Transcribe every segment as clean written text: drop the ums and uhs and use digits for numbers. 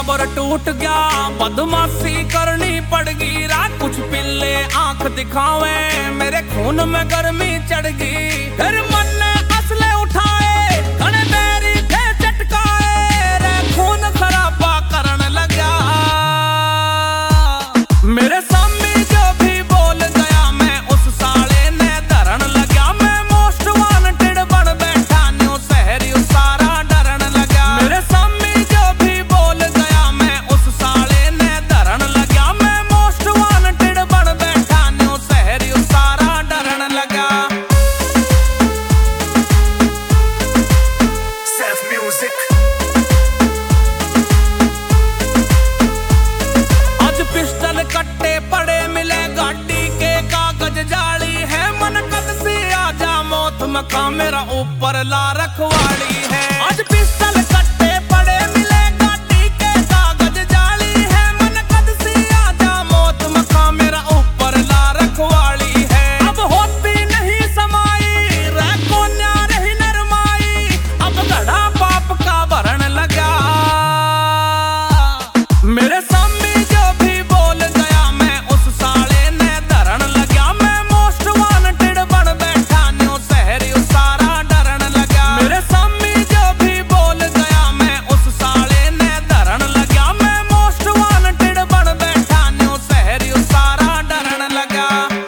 सब्र टूट गया, बदमाशी करनी पड़ गई। रात कुछ पिल्ले आंख दिखावे, मेरे खून में गर्मी चढ़ गई। फिर मन ने असले उठाए, घने मेरी थे चटकाए, रे खून खराबा करन लगा। मेरे सामने जो भी बोल गया, मैं उस साले ने धरन लगा। मैं मोस्ट वांटेड बन बैठा, न्यू शहरी सारा डरन लगा। मेरे सामने जो भी बोल गया, मैं उस साले ने धरन लगा। मैं मोस्ट वांटेड बन बैठा, न्यू शहरी सारा डरन लगा। Self music. आज पिस्टल कट्टे पड़े मिले, गाड़ी के कागज जाली है। मन कद से आजा, मौत मका मेरा ऊपर ला रखवाली है। आज पिस्टल कट्टे पड़े मिले, गाड़ी के कागज जाली है। मन कद से आजा, मौत मका मेरा ऊपर ला रखवाली है। अब होती नहीं समाई, रह कोन्या रही नरमाई। अब घड़ा पाप का भरन लगा। मेरे सामने जो भी बोल गया, मैं उस साले ने धरन लगा। मैं मोस्ट वांटेड बन बैठा, न्यू शहरी सारा डरन लगा। मेरे सामने जो भी बोल गया, मैं उस साले ने धरन लगा। मैं मोस्ट वांटेड बन बैठा, न्यू शहरी सारा डरन लगा।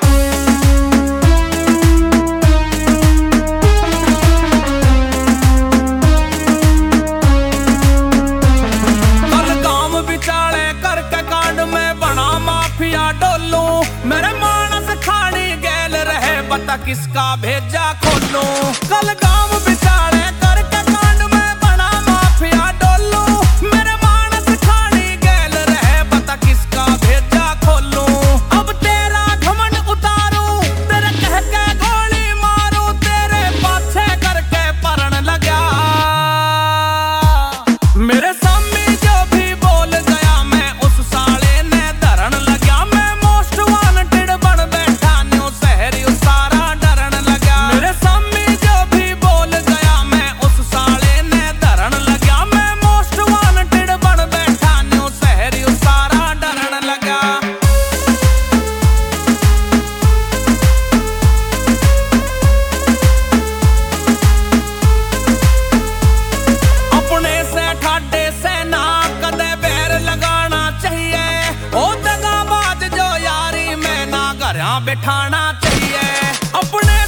कल गांव बिचाले करके कांड में बना माफिया डोलू। मेरे मानस खानी गैल रहे, बता किसका भेजा खोलू। कल गांव बिचाले करके कांड में बना माफिया डोलू। मेरे मानस खानी गैल रहे, बता किसका भेजा खोलू। अब तेरा घमंड उतारू, तेरे कह के गोली मारू। तेरे पाछे करके परन लगा। मेरे सामने जो भी बोल गया, मैं उस साले ने धरन लगा। मैं मोस्ट वांटेड बन बैठा, न्यू शहरी सारा डरन लगा। मेरे सामने जो भी बोल गया, मैं उस साले ने धरन लगा। मैं मोस्ट वांटेड बन बैठा, न्यू शहरी सारा डरन लगा। अपने से ठाडे से ना कदे बैर लगाना चाहिए। ओ दगाबाज जो यारी में ना घरा बिठाना चाहिए। अपने